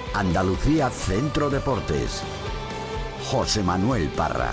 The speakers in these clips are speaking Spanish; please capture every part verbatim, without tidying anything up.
Andalucía Centro Deportes. José Manuel Parra.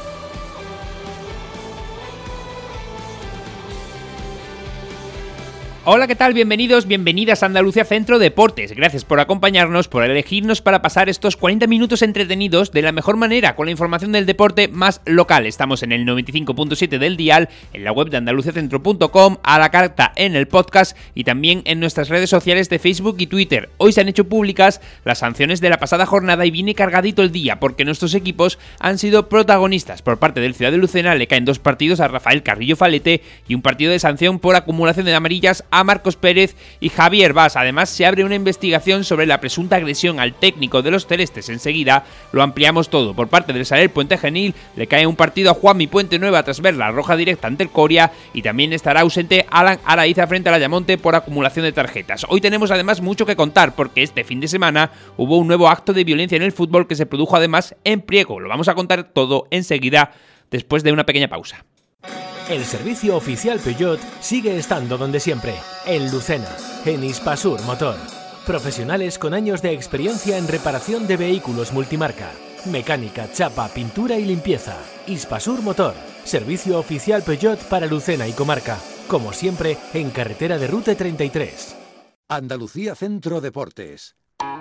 Hola, ¿qué tal? Bienvenidos, bienvenidas a Andalucía Centro Deportes. Gracias por acompañarnos, por elegirnos para pasar estos cuarenta minutos entretenidos de la mejor manera, con la información del deporte más local. Estamos en el noventa y cinco punto siete del dial, en la web de andaluciacentro punto com, a la carta en el podcast y también en nuestras redes sociales de Facebook y Twitter. Hoy se han hecho públicas las sanciones de la pasada jornada y viene cargadito el día, porque nuestros equipos han sido protagonistas. Por parte del Ciudad de Lucena le caen dos partidos a Rafael Carrillo Falete y un partido de sanción por acumulación de amarillas a Marcos Pérez y Javier Bas. Además, se abre una investigación sobre la presunta agresión al técnico de los celestes. Enseguida lo ampliamos todo. Por parte del Saler Puente Genil le cae un partido a Juanmi Puente Nueva tras ver la roja directa ante el Coria, y también estará ausente Alan Araiza frente al Ayamonte por acumulación de tarjetas. Hoy tenemos además mucho que contar, porque este fin de semana hubo un nuevo acto de violencia en el fútbol que se produjo además en Priego. Lo vamos a contar todo enseguida, después de una pequeña pausa. El servicio oficial Peugeot sigue estando donde siempre, en Lucena, en Hispasur Motor. Profesionales con años de experiencia en reparación de vehículos multimarca, mecánica, chapa, pintura y limpieza. Hispasur Motor, servicio oficial Peugeot para Lucena y comarca. Como siempre, en carretera de Rute treinta y tres. Andalucía Centro Deportes.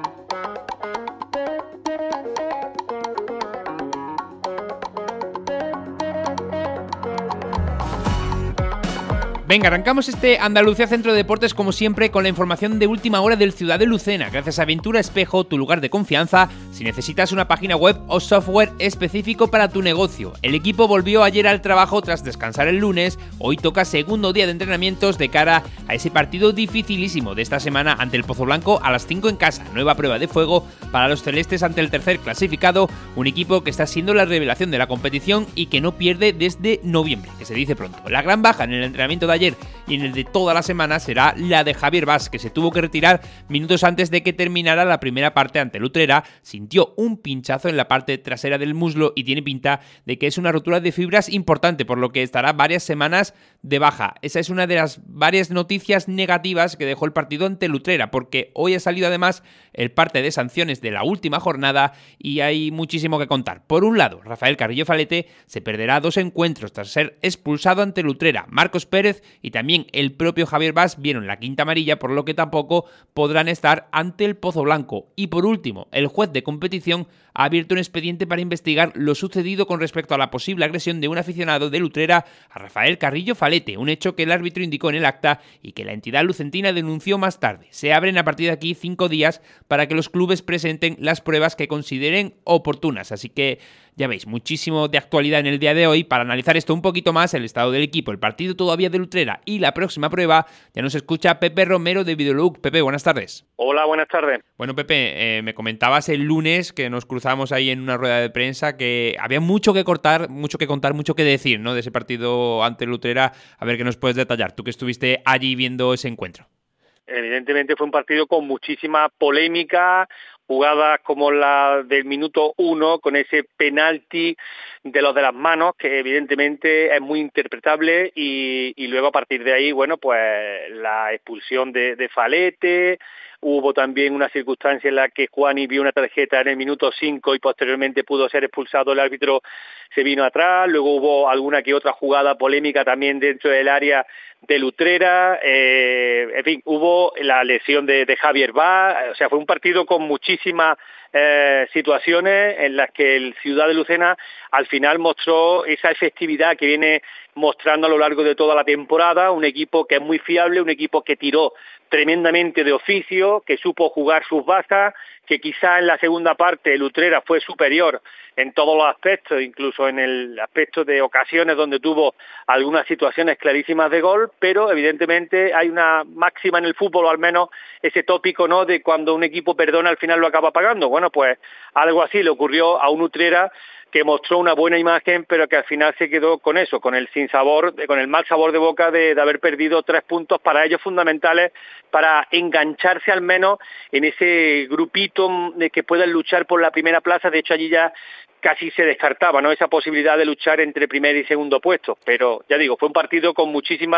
Venga, arrancamos este Andalucía Centro de Deportes como siempre con la información de última hora del Ciudad de Lucena. Gracias a Aventura Espejo, tu lugar de confianza si necesitas una página web o software específico para tu negocio. El equipo volvió ayer al trabajo tras descansar el lunes. Hoy toca segundo día de entrenamientos de cara a ese partido dificilísimo de esta semana ante el Pozo Blanco a las cinco en casa. Nueva prueba de fuego para los celestes ante el tercer clasificado, un equipo que está siendo la revelación de la competición y que no pierde desde noviembre, que se dice pronto. La gran baja en el entrenamiento de ayer y en el de toda la semana será la de Javier Bas, que se tuvo que retirar minutos antes de que terminara la primera parte ante el Utrera. Sintió un pinchazo en la parte trasera del muslo y tiene pinta de que es una rotura de fibras importante, por lo que estará varias semanas de baja. Esa es una de las varias noticias negativas que dejó el partido ante el Utrera, porque hoy ha salido además el parte de sanciones de la última jornada y hay muchísimo que contar. Por un lado, Rafael Carrillo Falete se perderá dos encuentros tras ser expulsado ante el Utrera. Marcos Pérez y también el propio Javier Bas vieron la quinta amarilla, por lo que tampoco podrán estar ante el Pozo Blanco. Y por último, el juez de competición ha abierto un expediente para investigar lo sucedido con respecto a la posible agresión de un aficionado del Utrera a Rafael Carrillo Falete, un hecho que el árbitro indicó en el acta y que la entidad lucentina denunció más tarde. Se abren a partir de aquí cinco días para que los clubes presenten las pruebas que consideren oportunas, así que ya veis, muchísimo de actualidad en el día de hoy. Para analizar esto un poquito más, el estado del equipo, el partido todavía del Utrera y la próxima prueba, ya nos escucha Pepe Romero de Videolook. Pepe, buenas tardes. Hola, buenas tardes. Bueno, Pepe, eh, me comentabas el lunes que nos cruzamos ahí en una rueda de prensa que había mucho que cortar, mucho que contar, mucho que decir, ¿no?, de ese partido ante el Utrera. A ver qué nos puedes detallar, tú que estuviste allí viendo ese encuentro. Evidentemente fue un partido con muchísima polémica, jugadas como la del minuto uno, con ese penalti de los de las manos, que evidentemente es muy interpretable, y, y luego a partir de ahí, bueno, pues la expulsión de, de Falete. Hubo también una circunstancia en la que Juani vio una tarjeta en el minuto cinco y posteriormente pudo ser expulsado, el árbitro se vino atrás. Luego hubo alguna que otra jugada polémica también dentro del área del Utrera, eh, en fin, hubo la lesión de, de Javier Bas. O sea, fue un partido con muchísimas eh, situaciones en las que el Ciudad de Lucena al final mostró esa efectividad que viene mostrando a lo largo de toda la temporada, un equipo que es muy fiable, un equipo que tiró tremendamente de oficio, que supo jugar sus bazas, que quizá en la segunda parte el Utrera fue superior en todos los aspectos, incluso en el aspecto de ocasiones donde tuvo algunas situaciones clarísimas de gol, pero evidentemente hay una máxima en el fútbol, o al menos ese tópico, ¿no?, de cuando un equipo perdona al final lo acaba pagando. Bueno, pues algo así le ocurrió a un Utrera que mostró una buena imagen, pero que al final se quedó con eso, con el sinsabor, con el mal sabor de boca de, de haber perdido tres puntos para ellos fundamentales para engancharse al menos en ese grupito de que puedan luchar por la primera plaza. De hecho, allí ya casi se descartaba, ¿no?, esa posibilidad de luchar entre primer y segundo puesto. Pero ya digo, fue un partido con muchísimas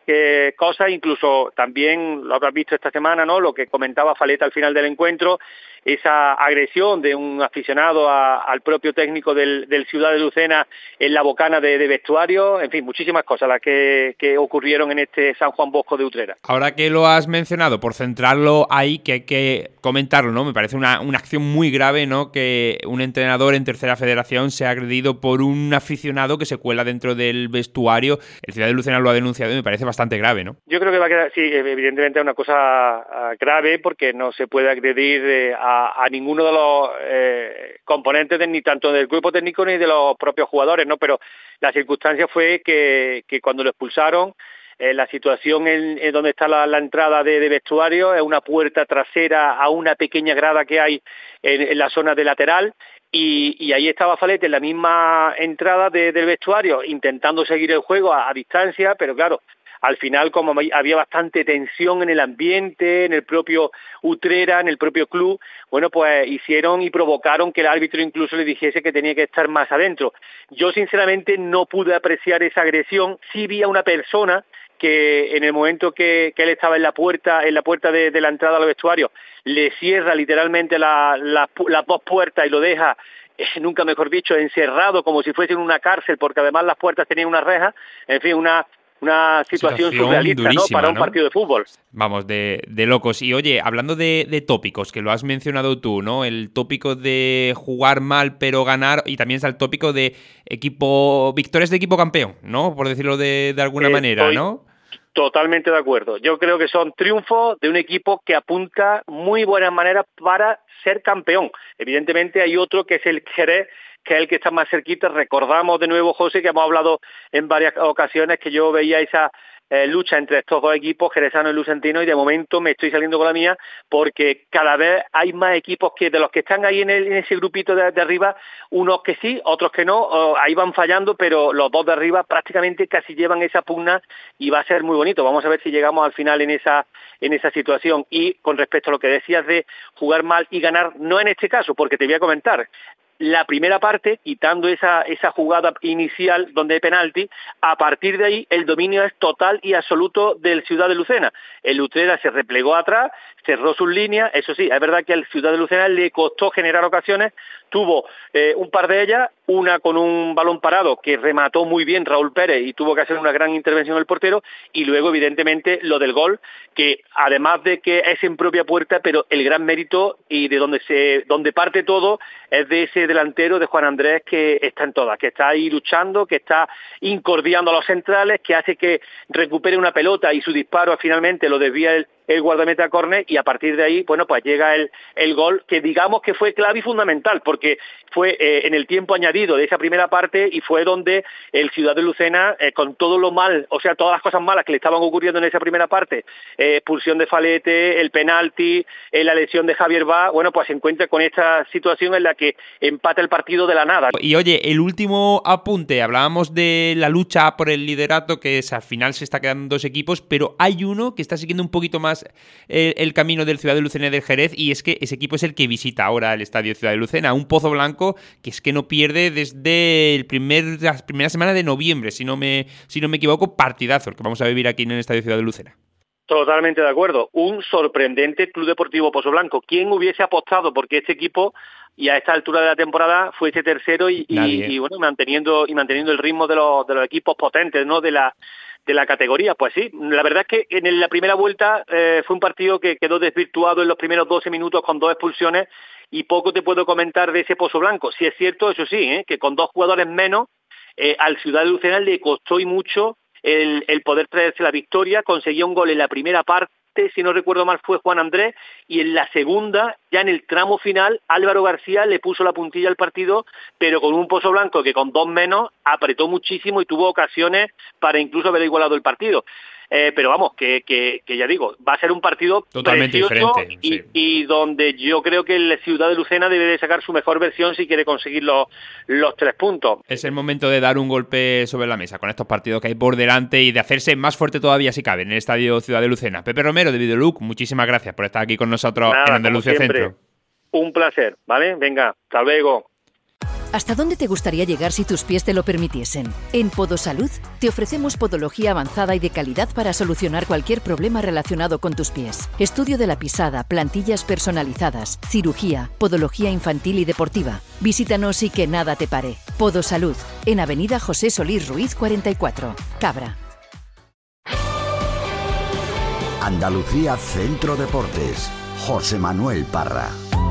eh, cosas, incluso también lo habrás visto esta semana, ¿no? Lo que comentaba Faleta al final del encuentro, esa agresión de un aficionado a, al propio técnico del, del Ciudad de Lucena en la bocana de, de vestuario, en fin, muchísimas cosas las que, que ocurrieron en este San Juan Bosco de Utrera. Ahora que lo has mencionado, por centrarlo ahí, que hay que comentarlo, ¿no? Me parece una, una acción muy grave, ¿no? Que un entrenador en Tercera Federación sea agredido por un aficionado que se cuela dentro del vestuario. El Ciudad de Lucena lo ha denunciado y me parece bastante grave, ¿no? Yo creo que va a quedar, sí, evidentemente es una cosa uh, grave porque no se puede agredir eh, a A, a ninguno de los eh, componentes de, ni tanto del grupo técnico ni de los propios jugadores, ¿no? Pero la circunstancia fue que, que cuando lo expulsaron, eh, la situación en, en donde está la, la entrada de, de vestuario es una puerta trasera a una pequeña grada que hay en, en la zona de lateral. Y, y ahí estaba Falete en la misma entrada de, del vestuario, intentando seguir el juego a, a distancia, pero claro, al final, como había bastante tensión en el ambiente, en el propio Utrera, en el propio club, bueno, pues hicieron y provocaron que el árbitro incluso le dijese que tenía que estar más adentro. Yo, sinceramente, no pude apreciar esa agresión. Sí vi a una persona que en el momento que, que él estaba en la puerta, en la puerta de, de la entrada al vestuario, le cierra literalmente la, la, las dos puertas y lo deja, eh, nunca mejor dicho, encerrado como si fuese en una cárcel, porque además las puertas tenían una reja, en fin, una... una situación, situación surrealista, ¿no? Para un ¿no? partido de fútbol. Vamos, de, de locos. Y oye, hablando de, de tópicos, que lo has mencionado tú, ¿no? El tópico de jugar mal pero ganar, y también está el tópico de equipo, victorias de equipo campeón, ¿no? Por decirlo de, de alguna eh, manera, ¿no? Totalmente de acuerdo. Yo creo que son triunfos de un equipo que apunta muy buenas maneras para ser campeón. Evidentemente hay otro que es el Jerez, que es el que está más cerquita. Recordamos de nuevo, José, que hemos hablado en varias ocasiones que yo veía esa eh, lucha entre estos dos equipos, jerezano y lucentino, y de momento me estoy saliendo con la mía porque cada vez hay más equipos que de los que están ahí en, el, en ese grupito de, de arriba, unos que sí, otros que no, o, ahí van fallando, pero los dos de arriba prácticamente casi llevan esa pugna y va a ser muy bonito. Vamos a ver si llegamos al final en esa en esa situación. Y con respecto a lo que decías de jugar mal y ganar, no en este caso, porque te voy a comentar, la primera parte, quitando esa esa jugada inicial donde hay penalti, a partir de ahí el dominio es total y absoluto del Ciudad de Lucena. El Utrera se replegó atrás, cerró sus líneas, eso sí, es verdad que al Ciudad de Lucena le costó generar ocasiones, tuvo eh, un par de ellas, una con un balón parado que remató muy bien Raúl Pérez y tuvo que hacer una gran intervención el portero, y luego evidentemente lo del gol, que además de que es en propia puerta, pero el gran mérito y de donde se donde parte todo es de ese delantero de Juan Andrés, que está en todas, que está ahí luchando, que está incordiando a los centrales, que hace que recupere una pelota y su disparo finalmente lo desvía el, el guardameta córner, y a partir de ahí, bueno, pues llega el, el gol, que digamos que fue clave y fundamental, porque fue eh, en el tiempo añadido de esa primera parte y fue donde el Ciudad de Lucena, eh, con todo lo mal, o sea, todas las cosas malas que le estaban ocurriendo en esa primera parte, eh, expulsión de Falete, el penalti, eh, la lesión de Javier Bá, bueno, pues se encuentra con esta situación en la que empata el partido de la nada. Y oye, el último apunte, hablábamos de la lucha por el liderato, que es, al final se está quedando dos equipos, pero hay uno que está siguiendo un poquito más el, el camino del Ciudad de Lucena y del Jerez, y es que ese equipo es el que visita ahora el Estadio Ciudad de Lucena, un Pozo Blanco que es que no pierde desde el primer, la primera semana de noviembre, si no me, si no me equivoco, partidazo el que vamos a vivir aquí en el Estadio Ciudad de Lucena. Totalmente de acuerdo. Un sorprendente Club Deportivo Pozo Blanco. ¿Quién hubiese apostado porque este equipo, y a esta altura de la temporada, fuese tercero y, y, y bueno, manteniendo y manteniendo el ritmo de los de los equipos potentes, ¿no? De la de la categoría? Pues sí, la verdad es que en la primera vuelta eh, fue un partido que quedó desvirtuado en los primeros doce minutos con dos expulsiones, y poco te puedo comentar de ese Pozo Blanco. Sí es cierto, eso sí, ¿eh? que con dos jugadores menos eh, al Ciudad de Lucena le costó y mucho el, el poder traerse la victoria. Conseguía un gol en la primera parte, si no recuerdo mal fue Juan Andrés, y en la segunda, ya en el tramo final, Álvaro García le puso la puntilla al partido, pero con un Pozo Blanco que con dos menos apretó muchísimo y tuvo ocasiones para incluso haber igualado el partido. Eh, pero vamos, que, que, que ya digo, va a ser un partido totalmente precioso diferente, y, sí. y donde yo creo que la Ciudad de Lucena debe de sacar su mejor versión si quiere conseguir los, los tres puntos. Es el momento de dar un golpe sobre la mesa con estos partidos que hay por delante y de hacerse más fuerte todavía si cabe en el Estadio Ciudad de Lucena. Pepe Romero de Videoluc, muchísimas gracias por estar aquí con nosotros. Nada, en Andalucía Centro. Un placer, ¿vale? Venga, hasta luego. ¿Hasta dónde te gustaría llegar si tus pies te lo permitiesen? En Podosalud te ofrecemos podología avanzada y de calidad para solucionar cualquier problema relacionado con tus pies. Estudio de la pisada, plantillas personalizadas, cirugía, podología infantil y deportiva. Visítanos y que nada te pare. Podosalud, en Avenida José Solís Ruiz cuarenta y cuatro, Cabra. Andalucía Centro Deportes. José Manuel Parra.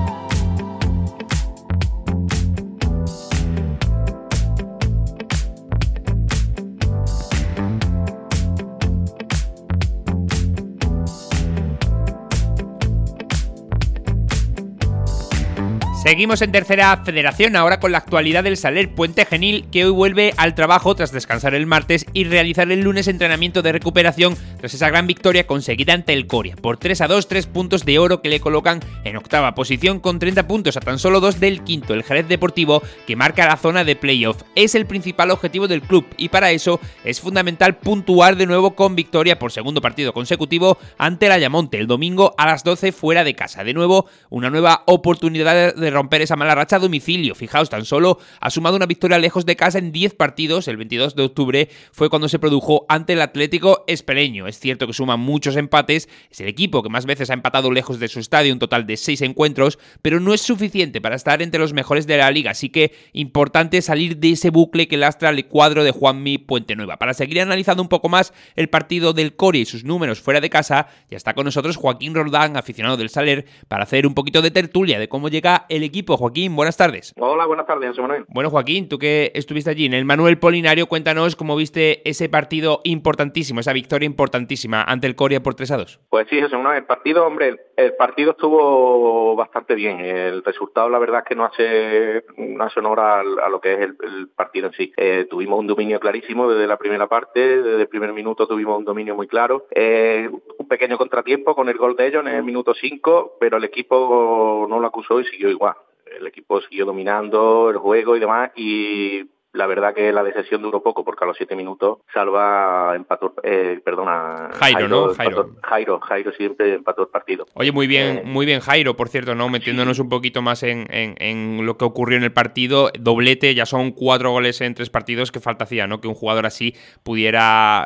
Seguimos en Tercera Federación, ahora con la actualidad del Saler Puente Genil, que hoy vuelve al trabajo tras descansar el martes y realizar el lunes entrenamiento de recuperación tras esa gran victoria conseguida ante el Coria por tres a dos, tres puntos de oro que le colocan en octava posición con treinta puntos a tan solo dos del quinto, el Jerez Deportivo, que marca la zona de playoff. Es el principal objetivo del club y para eso es fundamental puntuar de nuevo con victoria por segundo partido consecutivo ante el Ayamonte el domingo a las doce fuera de casa. De nuevo, una nueva oportunidad de romper esa mala racha a domicilio. Fijaos, tan solo ha sumado una victoria lejos de casa en diez partidos. El veintidós de octubre fue cuando se produjo ante el Atlético Espeleño. Es cierto que suma muchos empates, es el equipo que más veces ha empatado lejos de su estadio, un total de seis encuentros, pero no es suficiente para estar entre los mejores de la liga, así que importante salir de ese bucle que lastra el cuadro de Juanmi Puentenueva. Para seguir analizando un poco más el partido del Coria y sus números fuera de casa, ya está con nosotros Joaquín Roldán, aficionado del Saler, para hacer un poquito de tertulia de cómo llega el equipo. Joaquín, buenas tardes. Hola, buenas tardes, José Manuel. Bueno, Joaquín, tú que estuviste allí en el Manuel Polinario, cuéntanos cómo viste ese partido importantísimo, esa victoria importantísima ante el Coria por tres a dos. Pues sí, José Manuel, el partido, hombre, el partido estuvo bastante bien. El resultado, la verdad, es que no hace, no hace honor a, a lo que es el, el partido en sí. Eh, tuvimos un dominio clarísimo desde la primera parte, desde el primer minuto tuvimos un dominio muy claro. Eh, un pequeño contratiempo con el gol de ellos en el minuto cinco, pero el equipo no lo acusó y siguió igual. El equipo siguió dominando el juego y demás, y la verdad que la decepción duró poco, porque a los siete minutos Salva empató, eh, perdona... Jairo, Jairo ¿no? Jairo. Empató, Jairo, Jairo siempre empató el partido. Oye, muy bien, eh, muy bien Jairo, por cierto, ¿no? Metiéndonos sí. un poquito más en, en, en lo que ocurrió en el partido. Doblete, ya son cuatro goles en tres partidos, que falta hacía, ¿no? Que un jugador así pudiera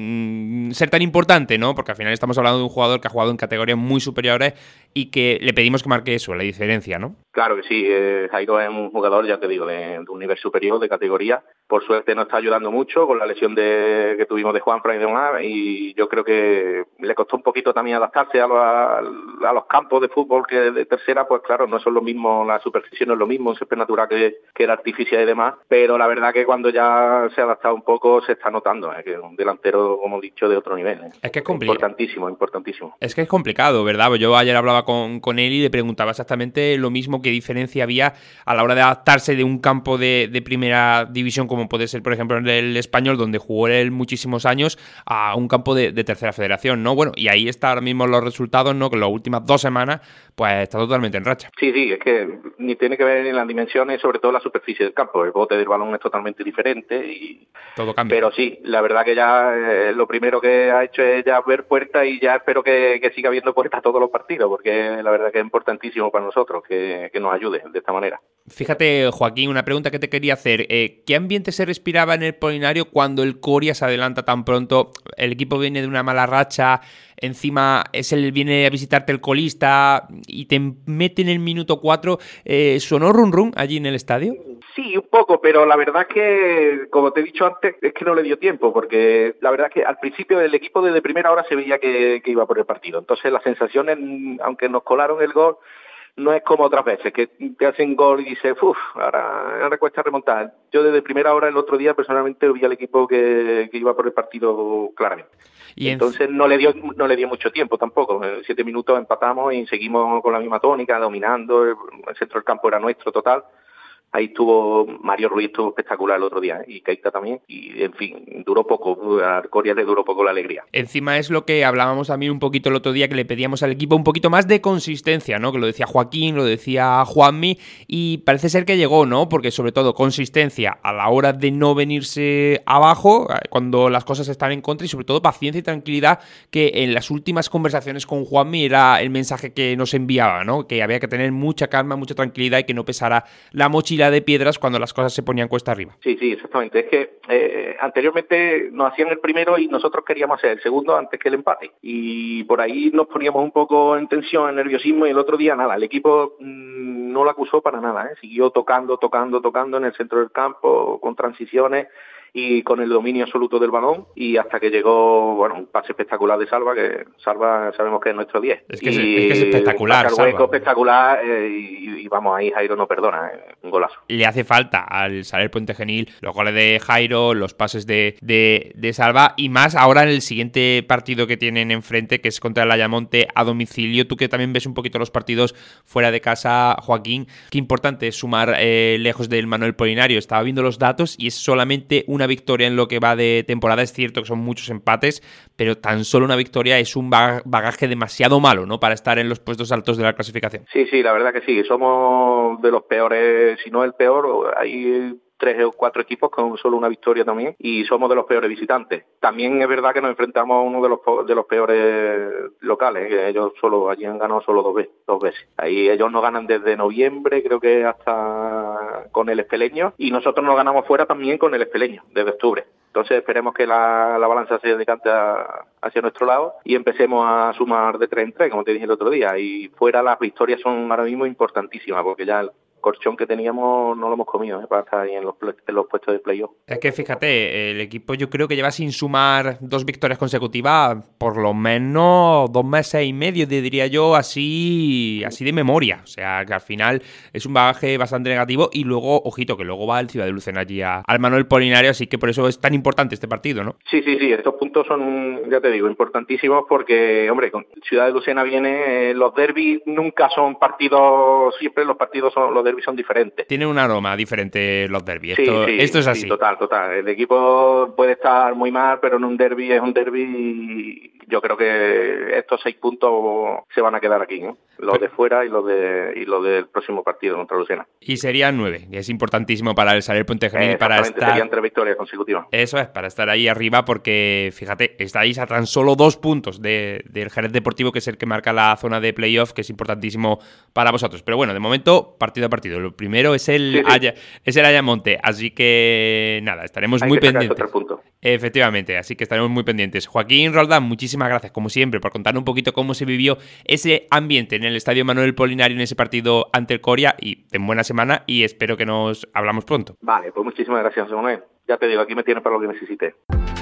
mmm, ser tan importante, ¿no? Porque al final estamos hablando de un jugador que ha jugado en categorías muy superiores y que le pedimos que marque eso, la diferencia, ¿no? Claro que sí, eh, Jairo es un jugador, ya te digo, de, de un nivel superior, de categoría. Por suerte nos está ayudando mucho con la lesión de, que tuvimos de Juanfran y demás, y yo creo que le costó un poquito también adaptarse a, lo, a, a los campos de fútbol que de tercera, pues claro, no son lo mismo, la superficie no es lo mismo, siempre natural que, que era artificial y demás, pero la verdad que cuando ya se ha adaptado un poco se está notando, ¿eh? Que es un delantero, como he dicho, de otro nivel. ¿eh? Es que es complicado. Importantísimo, importantísimo. Es que es complicado, ¿verdad? Yo ayer hablaba con, con él y le preguntaba exactamente lo mismo, qué diferencia había a la hora de adaptarse de un campo de, de primera división como puede ser, por ejemplo, en el Español, donde jugó él muchísimos años, a un campo de, de tercera federación, ¿no? Bueno, y ahí están ahora mismo los resultados, ¿no? Que las últimas dos semanas, pues está totalmente en racha. Sí, sí, es que ni tiene que ver en las dimensiones, sobre todo la superficie del campo. El bote del balón es totalmente diferente y todo cambia. Pero sí, la verdad que ya eh, lo primero que ha hecho es ya ver puertas, y ya espero que, que siga habiendo puertas todos los partidos, porque la verdad que es importantísimo para nosotros que, que nos ayude de esta manera. Fíjate, Joaquín, una pregunta que te quería hacer. Eh, ¿Qué ambiente se respiraba en el Polinario cuando el Coria se adelanta tan pronto? El equipo viene de una mala racha, encima es el viene a visitarte el colista y te mete en el minuto cuatro. Eh, ¿Sonó run run allí en el estadio? Sí, un poco, pero la verdad es que, como te he dicho antes, es que no le dio tiempo, porque la verdad es que al principio el equipo desde primera hora se veía que, que iba por el partido. Entonces las sensaciones, aunque nos colaron el gol, no es como otras veces, que te hacen gol y dices, uff, ahora, ahora cuesta remontar. Yo desde primera hora el otro día personalmente vi al equipo que, que iba por el partido claramente. Y entonces en... no le dio no le dio mucho tiempo tampoco. En siete minutos empatamos y seguimos con la misma tónica, dominando. El centro del campo era nuestro total. Ahí estuvo Mario Ruiz, estuvo espectacular el otro día, ¿eh? Y Keita también, y en fin, duró poco, a Coria le duró poco la alegría. Encima es lo que hablábamos también un poquito el otro día, que le pedíamos al equipo un poquito más de consistencia, ¿no? Que lo decía Joaquín, lo decía Juanmi, y parece ser que llegó, ¿no? Porque sobre todo consistencia a la hora de no venirse abajo, cuando las cosas están en contra, y sobre todo paciencia y tranquilidad, que en las últimas conversaciones con Juanmi era el mensaje que nos enviaba, ¿no? Que había que tener mucha calma, mucha tranquilidad y que no pesara la mochila pila de piedras cuando las cosas se ponían cuesta arriba. Sí, sí, exactamente. Es que eh, anteriormente nos hacían el primero y nosotros queríamos hacer el segundo antes que el empate. Y por ahí nos poníamos un poco en tensión, en nerviosismo, y el otro día nada, el equipo mmm, no lo acusó para nada, ¿eh? Siguió tocando, tocando, tocando en el centro del campo, con transiciones y con el dominio absoluto del balón, y hasta que llegó, bueno, un pase espectacular de Salva, que Salva sabemos que es nuestro diez. Es que, y es, es, que es espectacular, Salva. Hueco espectacular, eh, y, y vamos, ahí Jairo no perdona, eh, un golazo. Le hace falta al Saler Puente Genil los goles de Jairo, los pases de, de, de Salva, y más ahora en el siguiente partido que tienen enfrente, que es contra el Ayamonte a domicilio. Tú que también ves un poquito los partidos fuera de casa, Joaquín, qué importante es sumar eh, lejos del Manuel Polinario. Estaba viendo los datos y es solamente una victoria en lo que va de temporada. Es cierto que son muchos empates, pero tan solo una victoria es un bagaje demasiado malo, ¿no?, para estar en los puestos altos de la clasificación. Sí, sí, la verdad que sí. Somos de los peores, si no el peor. Hay tres o cuatro equipos con solo una victoria también, y somos de los peores visitantes. También es verdad que nos enfrentamos a uno de los de los peores locales, que ellos solo allí han ganado solo dos veces, dos veces. Ahí ellos no ganan desde noviembre, creo que hasta con el Espeleño, y nosotros nos ganamos fuera también con el Espeleño, desde octubre. Entonces esperemos que la, la balanza se decante a, hacia nuestro lado y empecemos a sumar de tres en tres, como te dije el otro día. Y fuera las victorias son ahora mismo importantísimas, porque ya el colchón que teníamos no lo hemos comido, ¿eh?, para estar ahí en los, en los puestos de playoff. Es que fíjate, el equipo yo creo que lleva sin sumar dos victorias consecutivas por lo menos dos meses y medio, diría yo, así así de memoria. O sea, que al final es un bagaje bastante negativo, y luego, ojito, que luego va el Ciudad de Lucena allí a, al Manuel Polinario, así que por eso es tan importante este partido, ¿no? Sí, sí, sí, estos puntos son, ya te digo, importantísimos, porque, hombre, con Ciudad de Lucena viene, eh, los derbis nunca son partidos, siempre los partidos son, los derbis son diferentes. Tienen un aroma diferente los derbis, sí, esto, sí, esto es así. Sí, total, total. El equipo puede estar muy mal, pero en un derbi es un derbi, y yo creo que estos seis puntos se van a quedar aquí, ¿no? Los de fuera y los de y los del próximo partido contra Lucena. Y serían nueve, que es importantísimo para el Saler Puente Genil, para estar... serían tres victorias consecutivas. Eso es, para estar ahí arriba, porque, fíjate, estáis a tan solo dos puntos de, del Jerez Deportivo, que es el que marca la zona de playoff, que es importantísimo para vosotros. Pero bueno, de momento, partido a partido. Lo primero es el, sí, sí. Aya, es el Ayamonte, así que, nada, estaremos Hay muy que pendientes. Otro punto. Efectivamente, así que estaremos muy pendientes. Joaquín Roldán, muchísimas gracias, como siempre, por contar un poquito cómo se vivió ese ambiente en el Estadio Manuel Polinario en ese partido ante el Coria, y ten buena semana, y espero que nos hablamos pronto. Vale, pues muchísimas gracias, Manuel. Ya te digo, aquí me tienes para lo que necesites.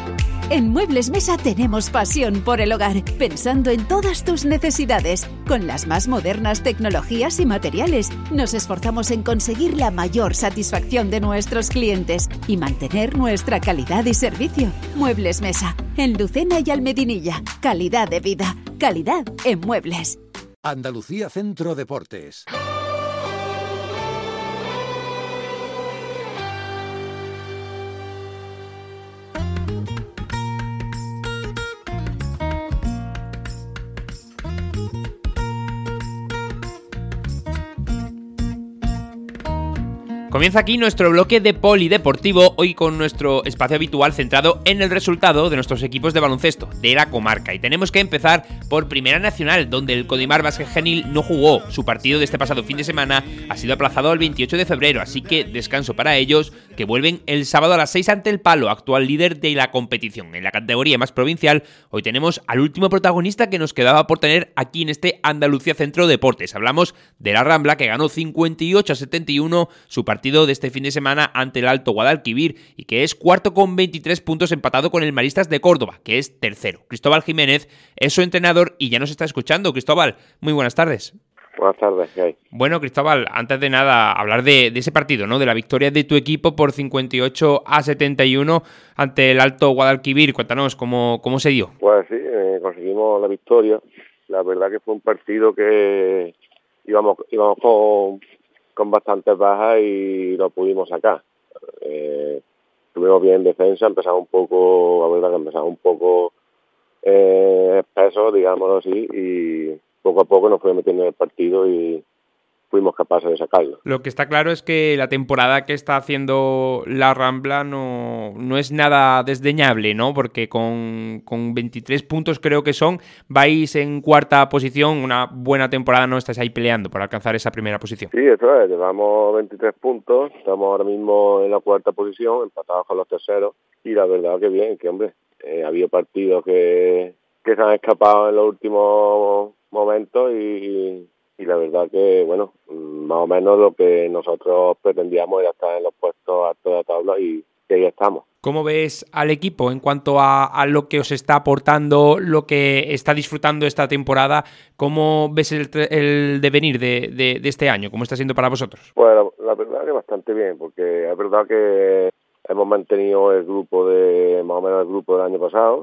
En Muebles Mesa tenemos pasión por el hogar, pensando en todas tus necesidades. Con las más modernas tecnologías y materiales, nos esforzamos en conseguir la mayor satisfacción de nuestros clientes y mantener nuestra calidad y servicio. Muebles Mesa, en Lucena y Almedinilla. Calidad de vida, calidad en muebles. Andalucía Centro Deportes. Comienza aquí nuestro bloque de polideportivo, hoy con nuestro espacio habitual centrado en el resultado de nuestros equipos de baloncesto de la comarca. Y tenemos que empezar por Primera Nacional, donde el Codimar Básquet Genil no jugó. Su partido de este pasado fin de semana ha sido aplazado al veintiocho de febrero, así que descanso para ellos, que vuelven el sábado a las seis ante el Palo, actual líder de la competición. En la categoría más provincial, hoy tenemos al último protagonista que nos quedaba por tener aquí en este Andalucía Centro Deportes. Hablamos de la Rambla, que ganó cincuenta y ocho a setenta y uno su partido de este fin de semana ante el Alto Guadalquivir, y que es cuarto con veintitrés puntos, empatado con el Maristas de Córdoba, que es tercero. Cristóbal Jiménez es su entrenador y ya nos está escuchando. Cristóbal, muy buenas tardes. Buenas tardes, ¿qué hay? Bueno, Cristóbal, antes de nada, hablar de, de ese partido, ¿no? De la victoria de tu equipo por cincuenta y ocho a setenta y uno ante el Alto Guadalquivir. Cuéntanos cómo, cómo se dio. Pues sí, eh, conseguimos la victoria. La verdad que fue un partido que íbamos, íbamos con... con bastantes bajas y lo pudimos sacar. Eh, estuvimos bien en defensa, empezamos un poco, la verdad que empezamos un poco eh, espeso, digámoslo así, y poco a poco nos fuimos metiendo en el partido y, fuimos capaces de sacarlo. Lo que está claro es que la temporada que está haciendo la Rambla no, no es nada desdeñable, ¿no? Porque con, con veintitrés puntos creo que son, vais en cuarta posición, una buena temporada, no estáis ahí peleando para alcanzar esa primera posición. Sí, eso es, llevamos veintitrés puntos, estamos ahora mismo en la cuarta posición, empatados con los terceros, y la verdad que bien, que hombre, eh, ha habido partidos que, que se han escapado en los últimos momentos y, y la verdad que, bueno, más o menos lo que nosotros pretendíamos era estar en los puestos altos de la tabla y que ahí estamos. ¿Cómo ves al equipo en cuanto a, a lo que os está aportando, lo que está disfrutando esta temporada? ¿Cómo ves el, el devenir de, de, de este año? ¿Cómo está siendo para vosotros? Pues la, la verdad que bastante bien, porque es verdad que hemos mantenido el grupo de, más o menos el grupo del año pasado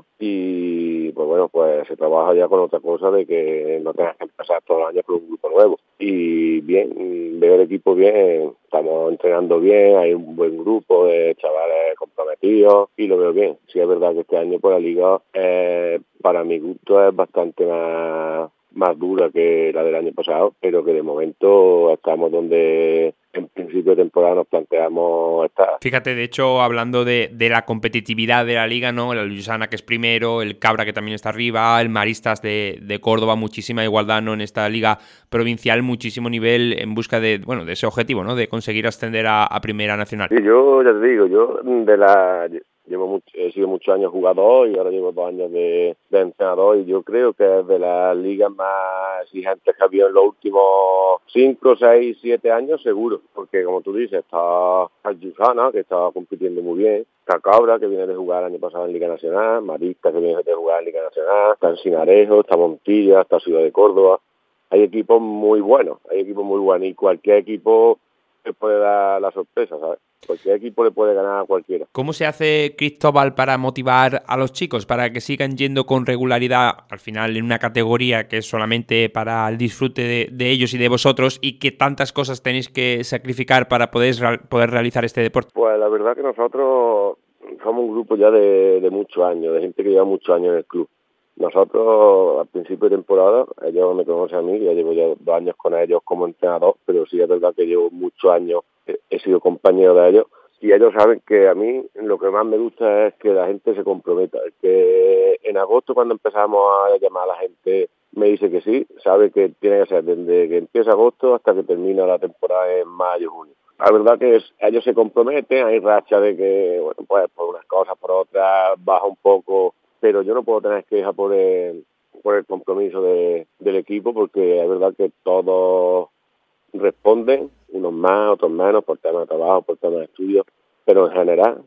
y pues bueno, pues se trabaja ya con otra cosa de que no tengas que empezar todos los años con un grupo nuevo. Y bien, veo el equipo bien, estamos entrenando bien, hay un buen grupo de chavales comprometidos y lo veo bien. Sí es verdad que este año por la liga, eh, para mi gusto es bastante más, más dura que la del año pasado, pero que de momento estamos donde en principio de temporada nos planteamos estar. Fíjate, de hecho, hablando de, de la competitividad de la liga, ¿no? El Allusana, que es primero, el Cabra, que también está arriba, el Maristas de, de Córdoba, muchísima igualdad, ¿no? En esta liga provincial, muchísimo nivel en busca de, bueno, de ese objetivo, ¿no? De conseguir ascender a, a Primera Nacional. Sí, yo ya te digo, yo de la... Llevo mucho, he sido muchos años jugador y ahora llevo dos años de, de entrenador y yo creo que es de las ligas más exigentes que ha habido en los últimos cinco, seis, siete años seguro, porque como tú dices, está Allusana, que está compitiendo muy bien, está Cabra, que viene de jugar el año pasado en Liga Nacional, Marista, que viene de jugar en Liga Nacional, está Encinarejo, está Montilla, está Ciudad de Córdoba. Hay equipos muy buenos, hay equipos muy buenos y cualquier equipo te puede dar la sorpresa, ¿sabes? Cualquier equipo le puede ganar a cualquiera. ¿Cómo se hace, Cristóbal, para motivar a los chicos, para que sigan yendo con regularidad, al final en una categoría que es solamente para el disfrute de, de ellos y de vosotros, y que tantas cosas tenéis que sacrificar para poder, poder realizar este deporte? Pues la verdad que nosotros somos un grupo ya de, de muchos años, de gente que lleva muchos años en el club. Nosotros, al principio de temporada, ellos me conocen a mí, ya llevo ya dos años con ellos como entrenador, pero sí es verdad que llevo muchos años, he sido compañero de ellos, y ellos saben que a mí lo que más me gusta es que la gente se comprometa, que en agosto cuando empezamos a llamar a la gente me dice que sí, sabe que tiene que ser desde que empieza agosto hasta que termina la temporada en mayo, junio. La verdad que es, ellos se comprometen, hay racha de que, bueno, pues por unas cosas, por otras, baja un poco, pero yo no puedo tener queja por el, por el compromiso de, del equipo porque es verdad que todos responden, unos más, otros menos, por temas de trabajo, por temas de estudio, pero en general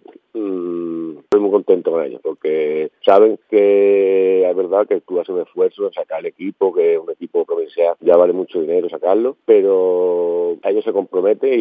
mmm, estoy muy contento con ellos porque saben que es verdad que el club hace un esfuerzo en sacar el equipo, que es un equipo provincial, ya vale mucho dinero sacarlo, pero ellos se comprometen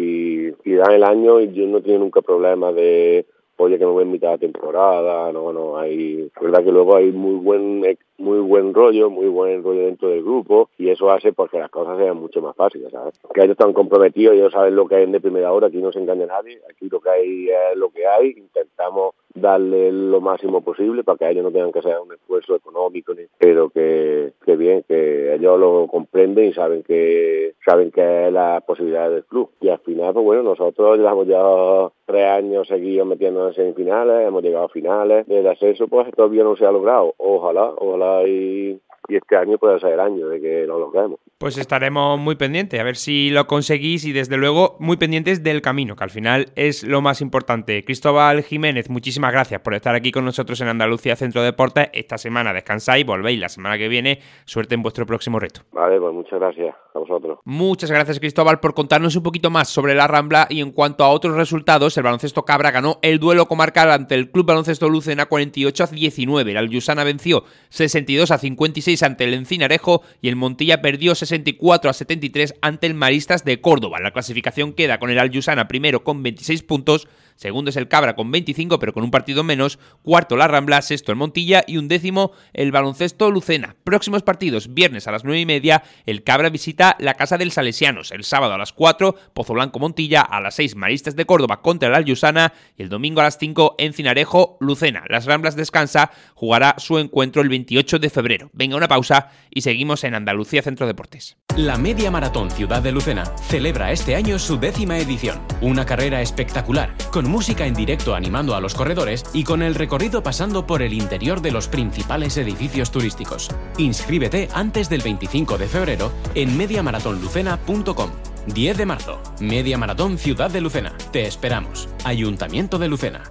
y, y dan el año y yo no tengo nunca problema de oye que me voy en mitad de temporada, no, no, hay, la verdad que luego hay muy buen muy buen rollo, muy buen rollo dentro del grupo y eso hace porque las cosas sean mucho más fáciles, ¿sabes? Que ellos están comprometidos, ellos saben lo que hay de primera hora, aquí no se engaña nadie, aquí lo que hay es lo que hay, intentamos darle lo máximo posible para que ellos no tengan que hacer un esfuerzo económico, ni, pero que, que bien, que ellos lo comprenden y saben que saben que es la posibilidad del club. Y al final, pues bueno, nosotros llevamos ya tres años seguidos metiéndonos en semifinales, hemos llegado a finales, el ascenso pues todavía no se ha logrado, ojalá, ojalá y, y este año pueda ser el año de que lo logremos. Pues estaremos muy pendientes, a ver si lo conseguís y desde luego muy pendientes del camino, que al final es lo más importante. Cristóbal Jiménez, muchísimas gracias por estar aquí con nosotros en Andalucía Centro de Deportes. Esta semana descansáis, volvéis la semana que viene. Suerte en vuestro próximo reto. Vale, pues muchas gracias a vosotros. Muchas gracias, Cristóbal, por contarnos un poquito más sobre la Rambla. Y en cuanto a otros resultados, el Baloncesto Cabra ganó el duelo comarcal ante el Club Baloncesto Lucena cuarenta y ocho a diecinueve. El Allusana venció sesenta y dos a cincuenta y seis ante el Encinarejo y el Montilla perdió sesenta y cuatro a setenta y tres ante el Maristas de Córdoba. La clasificación queda con el Allusana primero con veintiséis puntos, Segundo es el Cabra con veinticinco, pero con un partido menos. Cuarto la Rambla, sexto el Montilla y un décimo el Baloncesto Lucena. Próximos partidos: viernes a las nueve y media, el Cabra visita la Casa del Salesianos. El sábado a las cuatro, Pozo Blanco Montilla. A las seis, Maristas de Córdoba contra el Aljusana. Y el domingo a las cinco, Encinarejo Lucena. Las Ramblas descansa, jugará su encuentro el veintiocho de febrero. Venga, una pausa y seguimos en Andalucía Centro Deportes. La Media Maratón Ciudad de Lucena celebra este año su décima edición. Una carrera espectacular, con música en directo animando a los corredores y con el recorrido pasando por el interior de los principales edificios turísticos. Inscríbete antes del veinticinco de febrero en media maratón lucena punto com. diez de marzo, Media Maratón Ciudad de Lucena. Te esperamos. Ayuntamiento de Lucena.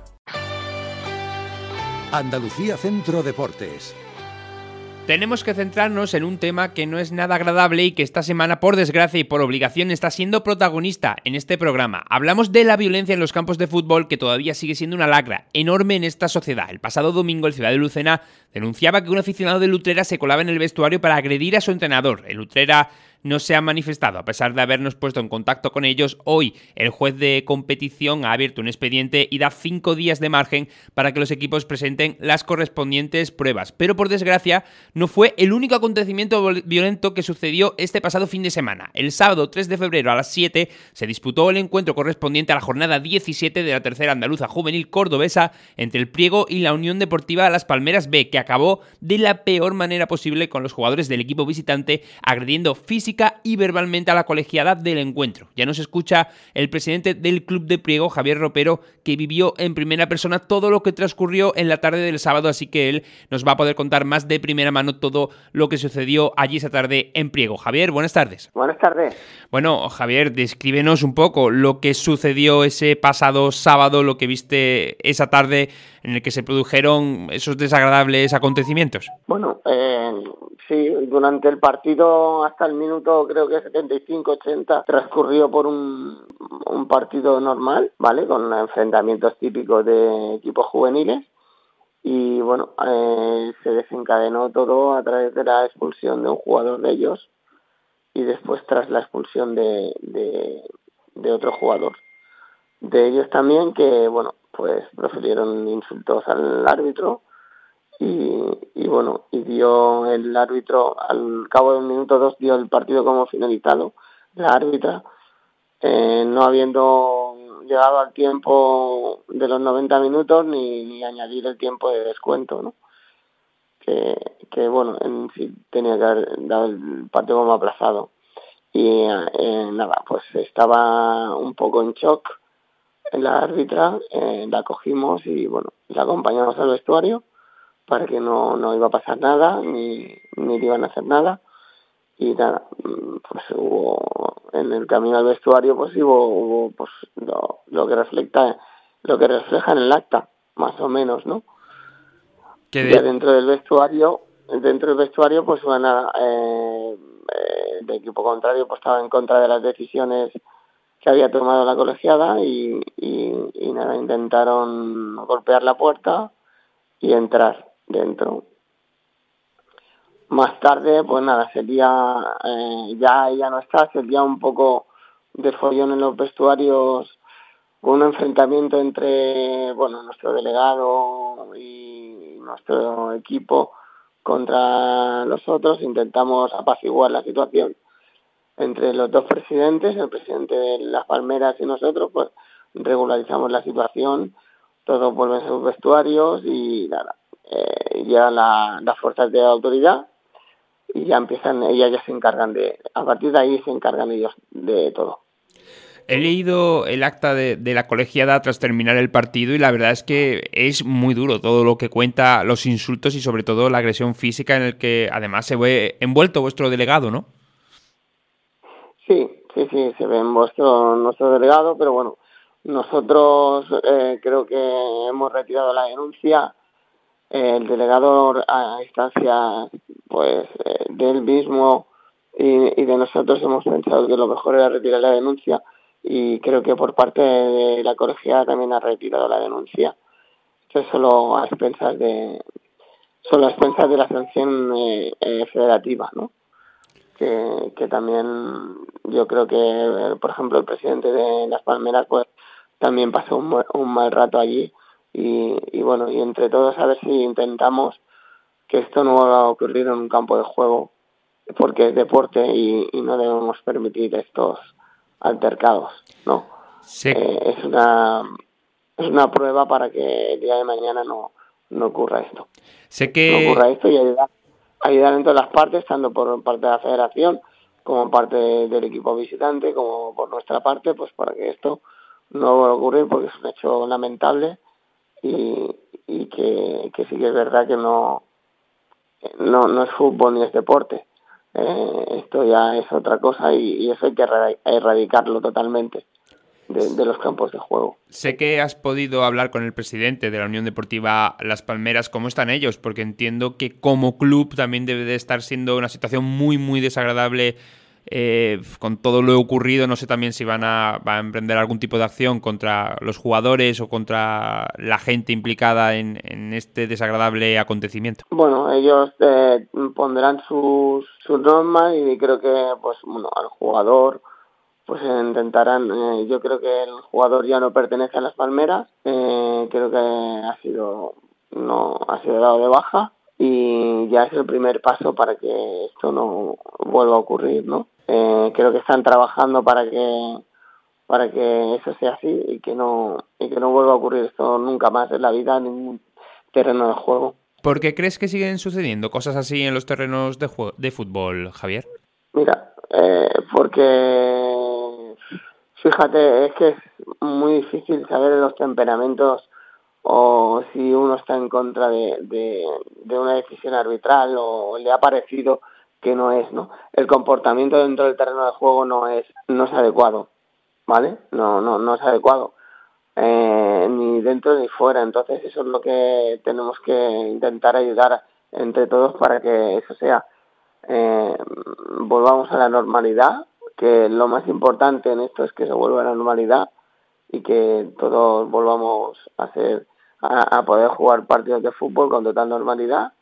Andalucía Centro Deportes. Tenemos que centrarnos en un tema que no es nada agradable y que esta semana, por desgracia y por obligación, está siendo protagonista en este programa. Hablamos de la violencia en los campos de fútbol, que todavía sigue siendo una lacra enorme en esta sociedad. El pasado domingo, el Ciudad de Lucena denunciaba que un aficionado de Utrera se colaba en el vestuario para agredir a su entrenador. El Utrera no se ha manifestado, a pesar de habernos puesto en contacto con ellos. Hoy el juez de competición ha abierto un expediente y da cinco días de margen para que los equipos presenten las correspondientes pruebas. Pero por desgracia no fue el único acontecimiento violento que sucedió este pasado fin de semana. El sábado tres de febrero a las siete se disputó el encuentro correspondiente a la jornada diecisiete de la tercera andaluza juvenil cordobesa entre el Priego y la Unión Deportiva Las Palmeras B, que acabó de la peor manera posible, con los jugadores del equipo visitante agrediendo físicamente y verbalmente a la colegiada del encuentro. Ya nos escucha el presidente del Club de Priego, Javier Ropero, que vivió en primera persona todo lo que transcurrió en la tarde del sábado, así que él nos va a poder contar más de primera mano todo lo que sucedió allí esa tarde en Priego. Javier, buenas tardes. Buenas tardes. Bueno, Javier, descríbenos un poco lo que sucedió ese pasado sábado, lo que viste esa tarde en el que se produjeron esos desagradables acontecimientos. Bueno, eh, sí, durante el partido hasta el minuto creo que setenta y cinco ochenta transcurrió por un, un partido normal, ¿vale? Con enfrentamientos típicos de equipos juveniles y bueno, eh, se desencadenó todo a través de la expulsión de un jugador de ellos y después tras la expulsión de, de, de otro jugador de ellos también, que bueno, pues profirieron insultos al árbitro y, y bueno, y dio el árbitro, al cabo del minuto dos, dio el partido como finalizado, la árbitra, eh, no habiendo llegado al tiempo de los noventa minutos ni, ni añadir el tiempo de descuento, ¿no? Que, que bueno, en sí tenía que haber dado el partido como aplazado. Y eh, nada, pues estaba un poco en shock la árbitra, eh, la cogimos y bueno, la acompañamos al vestuario para que no, no iba a pasar nada, ni, ni le iban a hacer nada. Y nada, pues hubo, en el camino al vestuario, pues hubo, hubo pues lo, lo que refleja, lo que refleja en el acta, más o menos, ¿no? Que de... Ya dentro del vestuario, dentro del vestuario, pues bueno, eh, eh, el equipo contrario pues estaba en contra de las decisiones que había tomado la colegiada y, y, y nada, intentaron golpear la puerta y entrar dentro. Más tarde, pues nada, sería, eh, ya ella no está, sería un poco de follón en los vestuarios, con un enfrentamiento entre, bueno, nuestro delegado y nuestro equipo contra los otros. Intentamos apaciguar la situación entre los dos presidentes, el presidente de Las Palmeras y nosotros, pues regularizamos la situación, todos vuelven a sus vestuarios y nada, eh, llegan la, las fuerzas de autoridad y ya empiezan, ellas ya se encargan de, a partir de ahí se encargan ellos de todo. He leído el acta de, de la colegiada tras terminar el partido y la verdad es que es muy duro todo lo que cuenta, los insultos y sobre todo la agresión física en el que además se ve envuelto vuestro delegado, ¿no? Sí, sí, sí, se ve en vuestro, nuestro delegado, pero bueno, nosotros eh, creo que hemos retirado la denuncia. Eh, el delegado a instancia pues eh, de él mismo y, y de nosotros hemos pensado que lo mejor era retirar la denuncia y creo que por parte de la colegiada también ha retirado la denuncia. Esto es solo a expensas de, solo a expensas de la sanción eh, eh, federativa, ¿no? Que, que también yo creo que, por ejemplo, el presidente de Las Palmeras pues también pasó un, un mal rato allí y, y bueno, y entre todos a ver si intentamos que esto no vuelva a ocurrir en un campo de juego, porque es deporte y, y no debemos permitir estos altercados, ¿no? Sí. Eh, es una es una prueba para que el día de mañana no, no ocurra esto. Sé que... No ocurra esto y ayudar, ayudar en todas las partes, tanto por parte de la federación como parte del equipo visitante, como por nuestra parte, pues para que esto no vuelva a ocurrir, porque es un hecho lamentable y, y que, que sí que es verdad que no, no, no es fútbol ni es deporte. Eh, esto ya es otra cosa y, y eso hay que erradicarlo totalmente de, de los campos de juego. Sé que has podido hablar con el presidente de la Unión Deportiva Las Palmeras. ¿Cómo están ellos? Porque entiendo que como club también debe de estar siendo una situación muy, muy desagradable eh, con todo lo ocurrido. No sé también si van a, van a emprender algún tipo de acción contra los jugadores o contra la gente implicada en, en este desagradable acontecimiento. Bueno, ellos eh, pondrán sus, sus normas y creo que pues bueno, al jugador pues intentarán, eh, yo creo que el jugador ya no pertenece a Las Palmeras, eh, creo que ha sido no ha sido dado de baja y ya es el primer paso para que esto no vuelva a ocurrir, ¿no? Eh, creo que están trabajando para que para que eso sea así y que no y que no vuelva a ocurrir esto nunca más en la vida en ningún terreno de juego. ¿Por qué crees que siguen sucediendo cosas así en los terrenos de, juego, de fútbol, Javier? Mira, eh, porque fíjate, es que es muy difícil saber los temperamentos o si uno está en contra de, de, de una decisión arbitral o le ha parecido que no es, ¿no? El comportamiento dentro del terreno de juego no es no es adecuado, ¿vale? No no no es adecuado. Eh, ni dentro ni fuera, entonces eso es lo que tenemos que intentar ayudar entre todos para que eso sea. Eh, volvamos a la normalidad, que lo más importante en esto es que se vuelva a la normalidad y que todos volvamos a hacer a, a poder jugar partidos de fútbol con total normalidad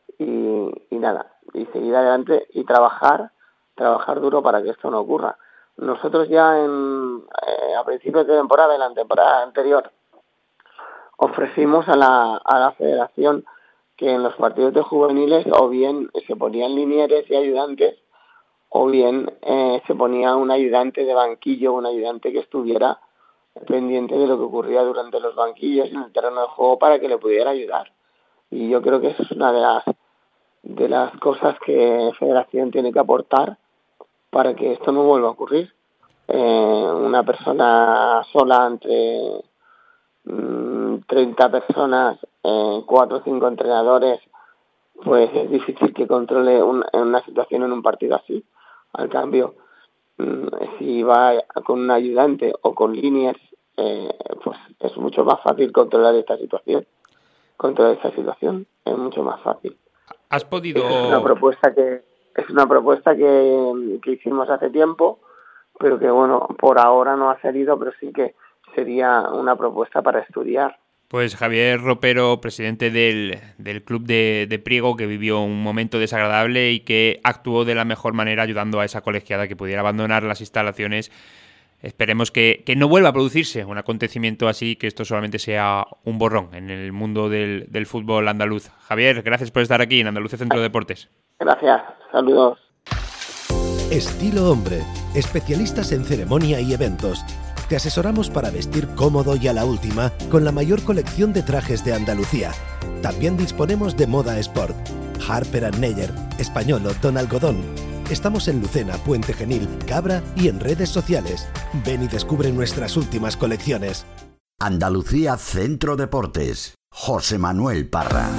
y, y nada, y seguir adelante y trabajar trabajar duro para que esto no ocurra. Nosotros ya en eh, a principios de temporada, en la temporada anterior, ofrecimos a la a la federación que en los partidos de juveniles o bien se ponían linieres y ayudantes o bien eh, se ponía un ayudante de banquillo, un ayudante que estuviera pendiente de lo que ocurría durante los banquillos en el terreno de juego para que le pudiera ayudar. Y yo creo que eso es una de las de las cosas que la federación tiene que aportar para que esto no vuelva a ocurrir. Eh, una persona sola entre mmm, treinta personas, eh, cuatro o cinco entrenadores, pues es difícil que controle un, una situación en un partido así. Al cambio, mmm, si va con un ayudante o con líneas, eh, pues es mucho más fácil controlar esta situación. Controlar esta situación es mucho más fácil. ¿Has podido...? Es una propuesta que es una propuesta que, que hicimos hace tiempo, pero que bueno, por ahora no ha salido, pero sí que sería una propuesta para estudiar. Pues Javier Ropero, presidente del, del club de, de Priego, que vivió un momento desagradable y que actuó de la mejor manera ayudando a esa colegiada que pudiera abandonar las instalaciones. Esperemos que, que no vuelva a producirse un acontecimiento así, que esto solamente sea un borrón en el mundo del, del fútbol andaluz. Javier, gracias por estar aquí en Andalucía Centro de Deportes. Gracias, saludos. Estilo Hombre, especialistas en ceremonia y eventos. Te asesoramos para vestir cómodo y a la última con la mayor colección de trajes de Andalucía. También disponemos de moda sport. Harper and Neyer, Españolo, Don Algodón. Estamos en Lucena, Puente Genil, Cabra y en redes sociales. Ven y descubre nuestras últimas colecciones. Andalucía Centro Deportes. José Manuel Parra.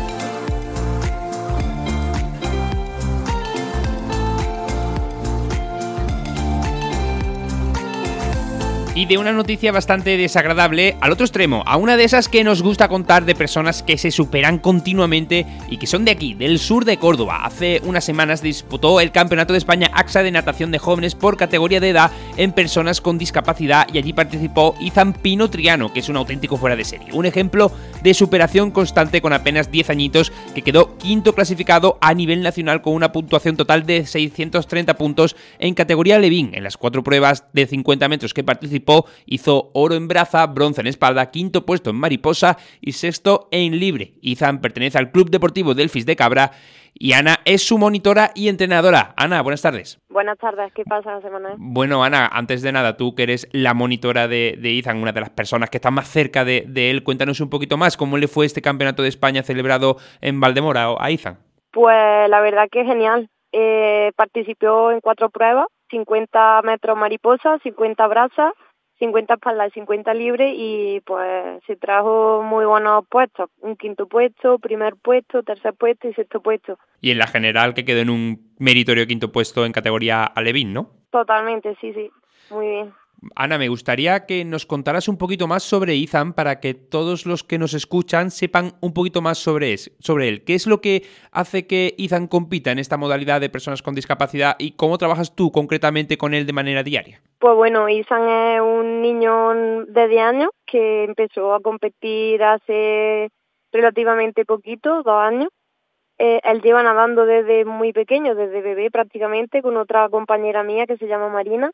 Y de una noticia bastante desagradable al otro extremo, a una de esas que nos gusta contar de personas que se superan continuamente y que son de aquí, del sur de Córdoba. Hace unas semanas disputó el Campeonato de España A X A de natación de jóvenes por categoría de edad en personas con discapacidad y allí participó Izan Pino Triano, que es un auténtico fuera de serie. Un ejemplo de superación constante con apenas diez añitos, que quedó quinto clasificado a nivel nacional con una puntuación total de seiscientos treinta puntos en categoría Levín en las cuatro pruebas de cincuenta metros que participó. equipo hizo oro en braza, bronce en espalda, quinto puesto en mariposa y sexto en libre. Izan pertenece al Club Deportivo Delfis de Cabra y Ana es su monitora y entrenadora. Ana, buenas tardes. Buenas tardes, ¿qué pasa, José Manuel? Bueno, Ana, antes de nada, tú que eres la monitora de, de Izan, una de las personas que está más cerca de, de él, cuéntanos un poquito más, ¿cómo le fue este campeonato de España celebrado en Valdemora a Izan? Pues la verdad que genial. Eh, participó en cuatro pruebas, cincuenta metros mariposa, cincuenta braza, cincuenta espalda y cincuenta libre, y pues se trajo muy buenos puestos, un quinto puesto, primer puesto, tercer puesto y sexto puesto. Y en la general que quedó en un meritorio quinto puesto en categoría alevín, ¿no? Totalmente, sí, sí, muy bien. Ana, me gustaría que nos contaras un poquito más sobre Izan para que todos los que nos escuchan sepan un poquito más sobre, es, sobre él. ¿Qué es lo que hace que Izan compita en esta modalidad de personas con discapacidad y cómo trabajas tú concretamente con él de manera diaria? Pues bueno, Izan es un niño de diez años que empezó a competir hace relativamente poquito, dos años. Eh, él lleva nadando desde muy pequeño, desde bebé prácticamente, con otra compañera mía que se llama Marina.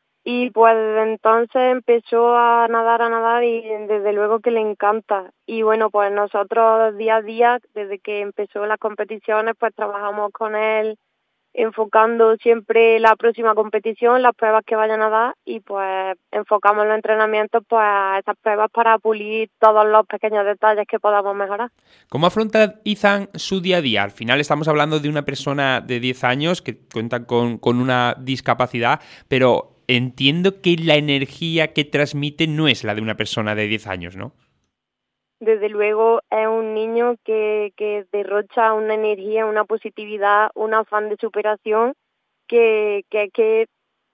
Y pues entonces empezó a nadar, a nadar y desde luego que le encanta. Y bueno, pues nosotros día a día, desde que empezó las competiciones, pues trabajamos con él, enfocando siempre la próxima competición, las pruebas que vayan a dar, y pues enfocamos los entrenamientos pues a esas pruebas para pulir todos los pequeños detalles que podamos mejorar. ¿Cómo afronta Izan su día a día? Al final estamos hablando de una persona de diez años que cuenta con, con una discapacidad, pero entiendo que la energía que transmite no es la de una persona de diez años, ¿no? Desde luego es un niño que, que derrocha una energía, una positividad, un afán de superación que, que, que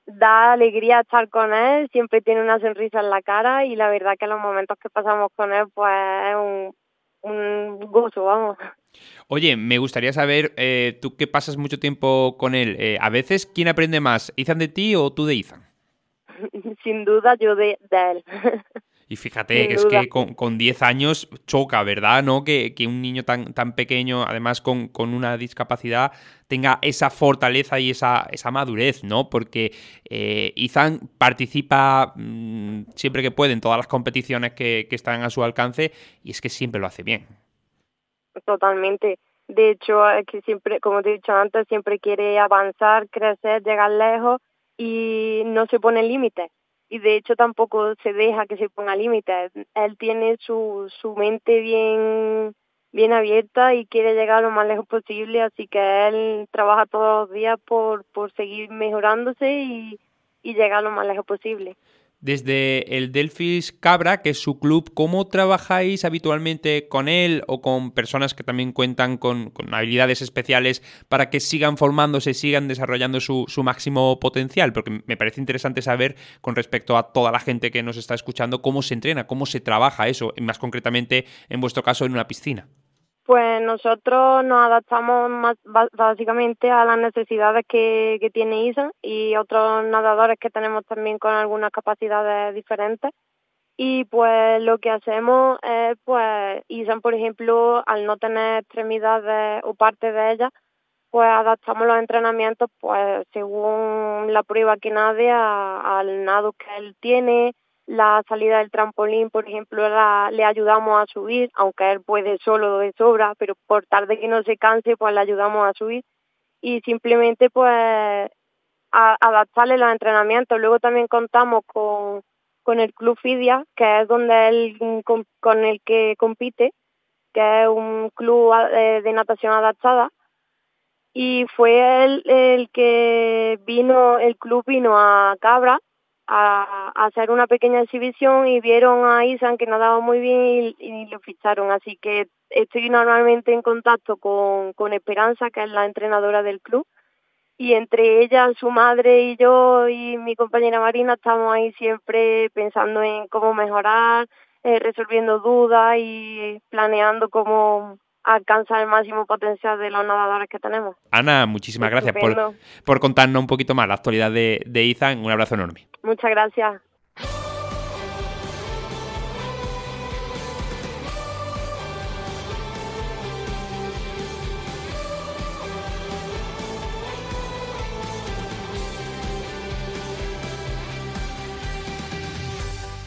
da alegría estar con él, siempre tiene una sonrisa en la cara y la verdad que los momentos que pasamos con él pues es un, un gozo, vamos. Oye, me gustaría saber, eh, tú que pasas mucho tiempo con él, eh, a veces, ¿quién aprende más? ¿Izan de ti o tú de Izan? Sin duda yo de, de él. Y fíjate, es que con, con diez años choca, ¿verdad? ¿No? Que, que un niño tan, tan pequeño, además con, con una discapacidad, tenga esa fortaleza y esa, esa madurez, ¿no? Porque eh, Izan participa mmm, siempre que puede en todas las competiciones que, que están a su alcance y es que siempre lo hace bien. Totalmente. De hecho, es que siempre, como te he dicho antes, siempre quiere avanzar, crecer, llegar lejos y no se pone límites. Y de hecho tampoco se deja que se ponga límites. Él tiene su, su mente bien, bien abierta y quiere llegar lo más lejos posible, así que él trabaja todos los días por, por seguir mejorándose y, y llegar lo más lejos posible. Desde el Delfis Cabra, que es su club, ¿cómo trabajáis habitualmente con él o con personas que también cuentan con, con habilidades especiales para que sigan formándose, sigan desarrollando su, su máximo potencial? Porque me parece interesante saber, con respecto a toda la gente que nos está escuchando, cómo se entrena, cómo se trabaja eso, más concretamente en vuestro caso en una piscina. Pues nosotros nos adaptamos más básicamente a las necesidades que, que tiene Izan y otros nadadores que tenemos también con algunas capacidades diferentes. Y pues lo que hacemos es, pues Izan, por ejemplo, al no tener extremidades o parte de ellas, pues adaptamos los entrenamientos pues según la prueba que nade a, al nado que él tiene. La salida del trampolín, por ejemplo, la, le ayudamos a subir, aunque él puede solo de sobra, pero por tarde que no se canse, pues le ayudamos a subir y simplemente pues a, adaptarle los entrenamientos. Luego también contamos con, con el Club Fidia, que es donde él con, con el que compite, que es un club de, de natación adaptada. Y fue él el que vino, el club vino a Cabra a hacer una pequeña exhibición y vieron a Izan que nadaba muy bien y, y lo ficharon, así que estoy normalmente en contacto con, con Esperanza, que es la entrenadora del club, y entre ella, su madre y yo y mi compañera Marina estamos ahí siempre pensando en cómo mejorar, eh, resolviendo dudas y planeando cómo alcanzar el máximo potencial de los nadadores que tenemos. Ana, muchísimas Estupendo. gracias por, por contarnos un poquito más la actualidad de, de Izan. Un abrazo enorme. Muchas gracias.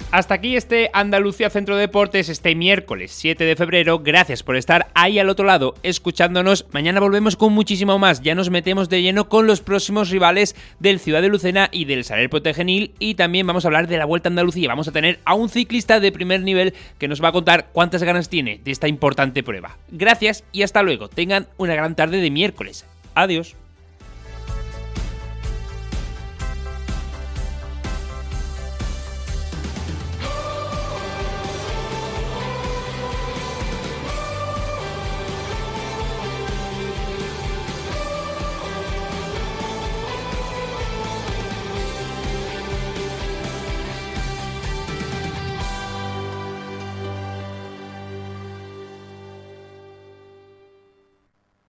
Hasta aquí este Andalucía Centro de Deportes este miércoles siete de febrero. Gracias por estar ahí al otro lado escuchándonos. Mañana volvemos con muchísimo más. Ya nos metemos de lleno con los próximos rivales del Ciudad de Lucena y del Saler Potegenil, y también vamos a hablar de la Vuelta a Andalucía. Vamos a tener a un ciclista de primer nivel que nos va a contar cuántas ganas tiene de esta importante prueba. Gracias y hasta luego. Tengan una gran tarde de miércoles. Adiós.